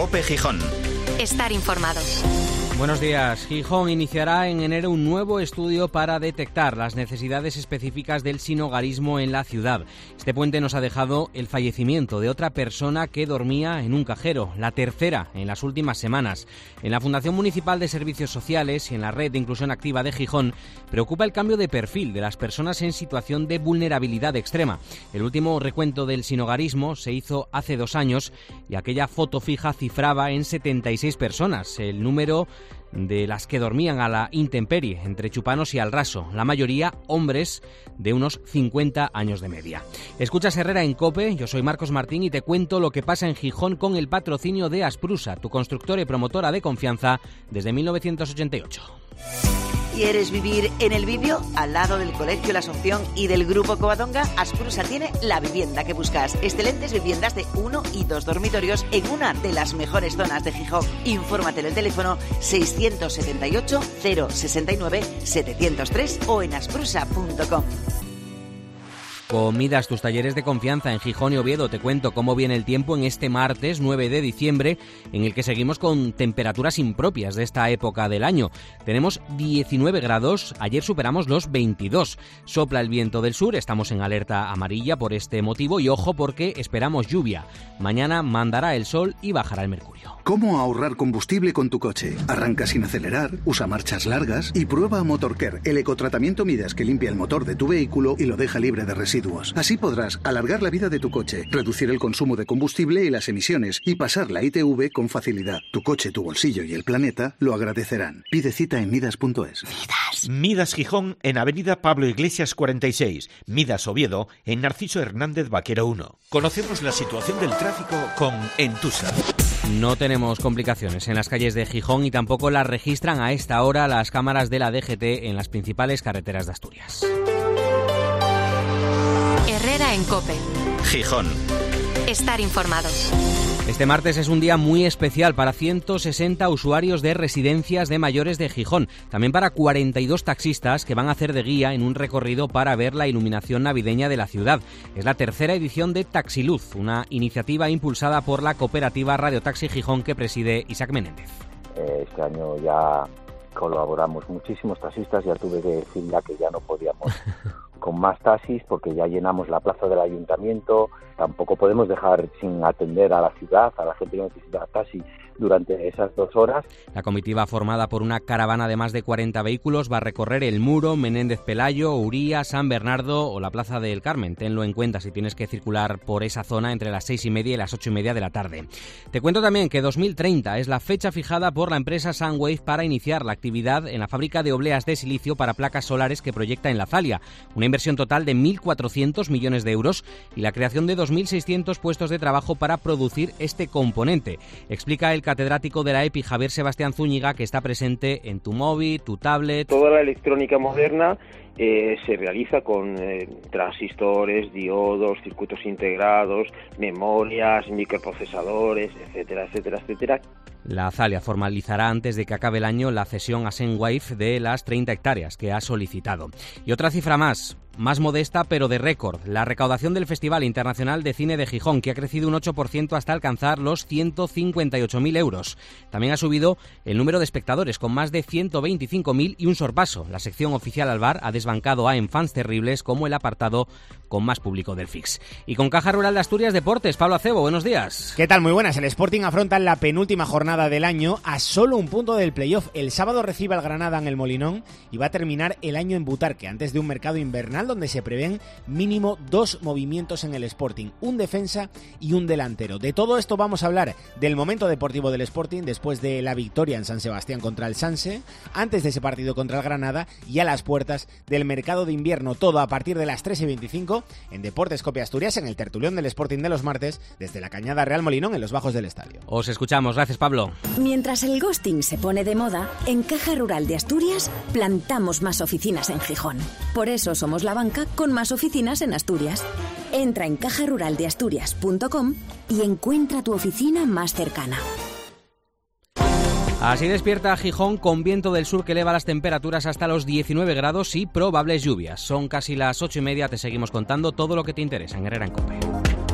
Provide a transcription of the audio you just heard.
COPE Gijón. Estar informados. Buenos días. Gijón iniciará en enero un nuevo estudio para detectar las necesidades específicas del sinhogarismo en la ciudad. Este puente nos ha dejado el fallecimiento de otra persona que dormía en un cajero, la tercera en las últimas semanas. En la Fundación Municipal de Servicios Sociales y en la Red de Inclusión Activa de Gijón preocupa el cambio de perfil de las personas en situación de vulnerabilidad extrema. El último recuento del sinhogarismo se hizo hace 2 años y aquella foto fija cifraba en 76 personas, el número de las que dormían a la intemperie, entre chupanos y al raso, la mayoría hombres de unos 50 años de media. Escuchas Herrera en COPE, yo soy Marcos Martín y te cuento lo que pasa en Gijón con el patrocinio de Asprusa, tu constructora y promotora de confianza desde 1988. ¿Quieres vivir en el Bibio? Al lado del Colegio La Asunción y del Grupo Covadonga, Asprusa tiene la vivienda que buscas. Excelentes viviendas de 1 y 2 dormitorios en una de las mejores zonas de Gijón. Infórmate en el teléfono 678 069 703 o en asprusa.com. Comidas, tus talleres de confianza en Gijón y Oviedo. Te cuento cómo viene el tiempo en este martes 9 de diciembre, en el que seguimos con temperaturas impropias de esta época del año. Tenemos 19 grados, ayer superamos los 22. Sopla el viento del sur, estamos en alerta amarilla por este motivo y ojo porque esperamos lluvia. Mañana mandará el sol y bajará el mercurio. ¿Cómo ahorrar combustible con tu coche? Arranca sin acelerar, usa marchas largas y prueba Motorcare, el ecotratamiento Midas que limpia el motor de tu vehículo y lo deja libre de residuos. Así podrás alargar la vida de tu coche, reducir el consumo de combustible y las emisiones y pasar la ITV con facilidad. Tu coche, tu bolsillo y el planeta lo agradecerán. Pide cita en midas.es. Midas Gijón en Avenida Pablo Iglesias 46. Midas Oviedo en Narciso Hernández Vaquero 1. Conocemos la situación del tráfico con Entusa. No tenemos complicaciones en las calles de Gijón y tampoco las registran a esta hora las cámaras de la DGT en las principales carreteras de Asturias. Herrera en COPE. Gijón. Estar informados. Este martes es un día muy especial para 160 usuarios de residencias de mayores de Gijón. También para 42 taxistas que van a hacer de guía en un recorrido para ver la iluminación navideña de la ciudad. Es la tercera edición de Taxiluz, una iniciativa impulsada por la cooperativa Radio Taxi Gijón que preside Isaac Menéndez. Este año ya colaboramos muchísimos taxistas, ya tuve que decir que ya no podíamos con más taxis porque ya llenamos la plaza del ayuntamiento. Tampoco podemos dejar sin atender a la ciudad, a la gente que necesita taxi durante esas 2 horas. La comitiva, formada por una caravana de más de 40 vehículos, va a recorrer El Muro, Menéndez Pelayo, Uría, San Bernardo o la Plaza del Carmen. Tenlo en cuenta si tienes que circular por esa zona entre las 6:30 y las 8:30 de la tarde. Te cuento también que 2030 es la fecha fijada por la empresa Sunwave para iniciar la actividad en la fábrica de obleas de silicio para placas solares que proyecta en La Zalia. Una inversión total de 1.400 millones de euros y la creación de 2.600 puestos de trabajo para producir este componente. Explica el catedrático de la EPI, Javier Sebastián Zúñiga, que está presente en tu móvil, tu tablet. Toda la electrónica moderna se realiza con transistores, diodos, circuitos integrados, memorias, microprocesadores, etcétera, etcétera, etcétera. La Zalia formalizará antes de que acabe el año la cesión a Sunwave de las 30 hectáreas que ha solicitado. Y otra cifra más modesta pero de récord, la recaudación del Festival Internacional de Cine de Gijón, que ha crecido un 8% hasta alcanzar los 158.000 euros. También ha subido el número de espectadores, con más de 125.000 y un sorpaso. La sección oficial al bar ha desbancado a Enfants Terribles como el apartado con más público del FIX. Y con Caja Rural de Asturias Deportes, Pablo Acebo, buenos días. ¿Qué tal? Muy buenas. El Sporting afronta la penúltima jornada del año a solo un punto del playoff. El sábado recibe al Granada en el Molinón y va a terminar el año en Butarque, antes de un mercado invernal donde se prevén mínimo 2 movimientos en el Sporting, un defensa y un delantero. De todo esto vamos a hablar del momento deportivo del Sporting después de la victoria en San Sebastián contra el Sanse, antes de ese partido contra el Granada y a las puertas del mercado de invierno. Todo a partir de las 3:25 en Deportes COPE Asturias, en el tertulión del Sporting de los martes, desde la Cañada Real Molinón en los bajos del estadio. Os escuchamos, gracias Pablo. Mientras el ghosting se pone de moda, en Caja Rural de Asturias plantamos más oficinas en Gijón. Por eso somos la banca con más oficinas en Asturias. Entra en cajaruraldeasturias.com y encuentra tu oficina más cercana. Así despierta Gijón con viento del sur que eleva las temperaturas hasta los 19 grados y probables lluvias. Son casi las 8:30, te seguimos contando todo lo que te interesa en Herrera en COPE.